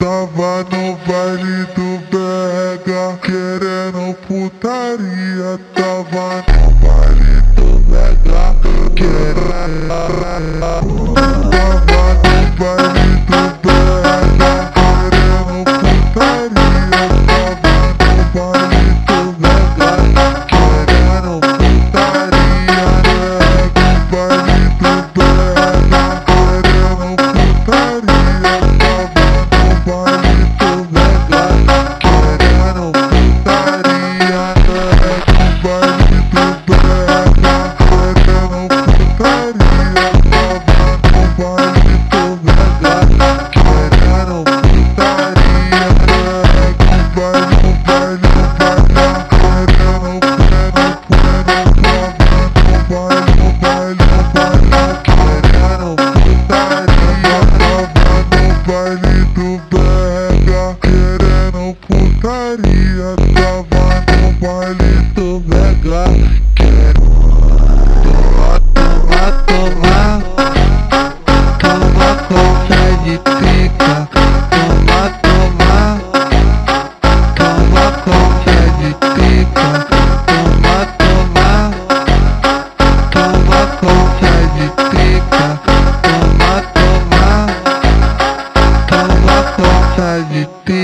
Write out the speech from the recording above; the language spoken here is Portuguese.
Tava no baile do BH querendo putaria. Tava no baile do BH querendo. Tava no baile do BH querendo putaria. Tava no baile do BH querendo putaria. No baile do BH querendo putaria. Baile do BH querendo putaria. No baile do BH querendo putaria. Tava no baile do BH querendo putaria. No baile do BH querendo no baile do BH querendo putaria. Tava no baile do BH querendo putaria. Tava no baile do BH querendo tomar com fé de pica. Tomar com fé de pica. Tomar com fé de pica. Tomar com fé de pica.